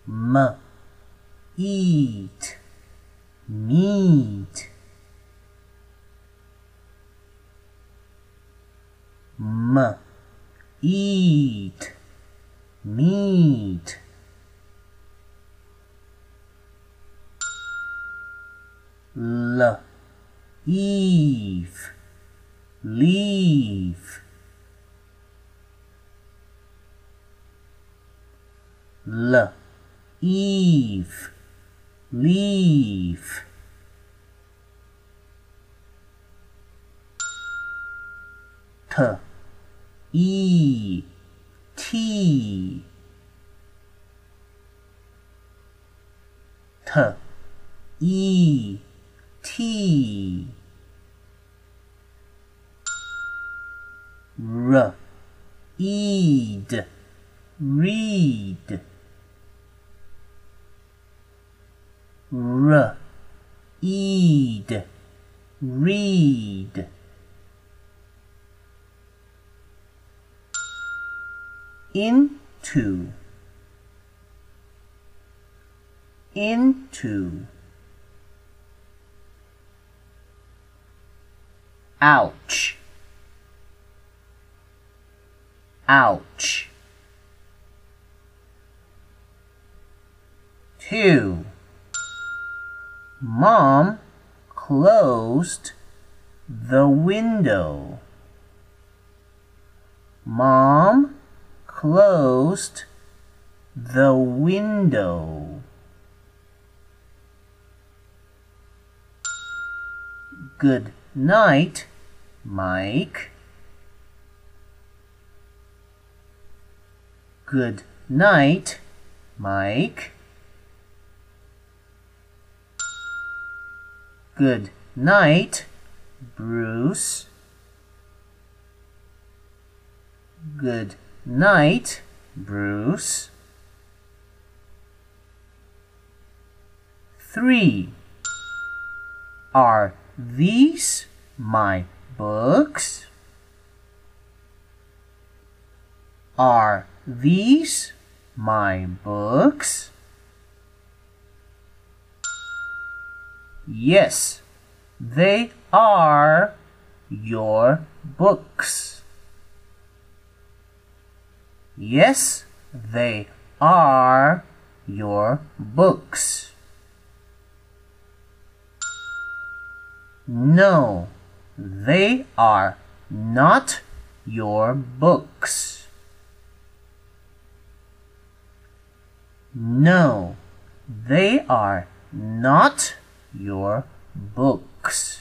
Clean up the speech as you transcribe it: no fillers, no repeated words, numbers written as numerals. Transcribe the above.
eat, meat, eat, meat. Eve, leave, eve, leave. Tea, tea. Eed, read, eed, read. Into, ouch, ouch. 2. Mom closed the window. Mom closed the window. Good night, Mike. Good night, Mike. Good night, Bruce. Good night, Bruce. 3. Are these my books? Are these my books? Yes, they are your books. Yes, they are your books. No, they are not your books. No, they are not your books.